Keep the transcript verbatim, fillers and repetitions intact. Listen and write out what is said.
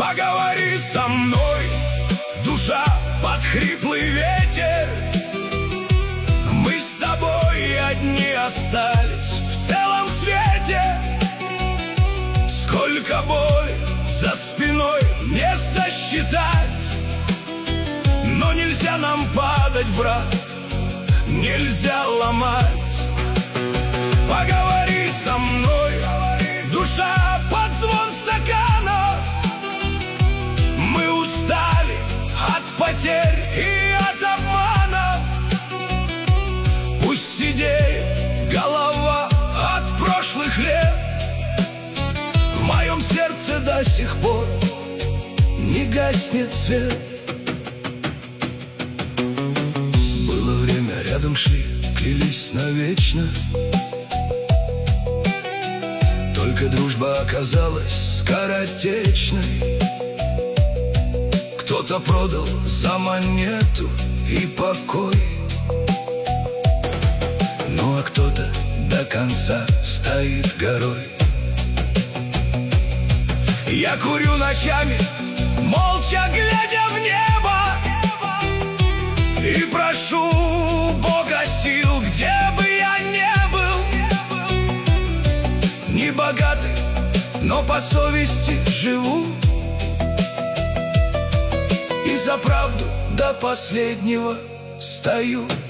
Поговори со мной, душа под хриплый ветер. Мы с тобой одни остались в целом свете. Сколько боли за спиной не сосчитать. Но нельзя нам падать, брат, нельзя ломать. Поговори со мной, душа под звон стакана. Мы устали от потерь и от обмана. Пусть сидеет голова от прошлых лет. В моем сердце до сих пор не гаснет свет. Было время, рядом шли, клялись навечно. Только дружба оказалась скоротечной. Кто-то продал за монету и покой. Ну а кто-то до конца стоит горой. Я курю ночами, молча глядя в небо, и прошу Бога сил, где бы я ни был. Не богатый, но по совести живу, и за правду до последнего стою.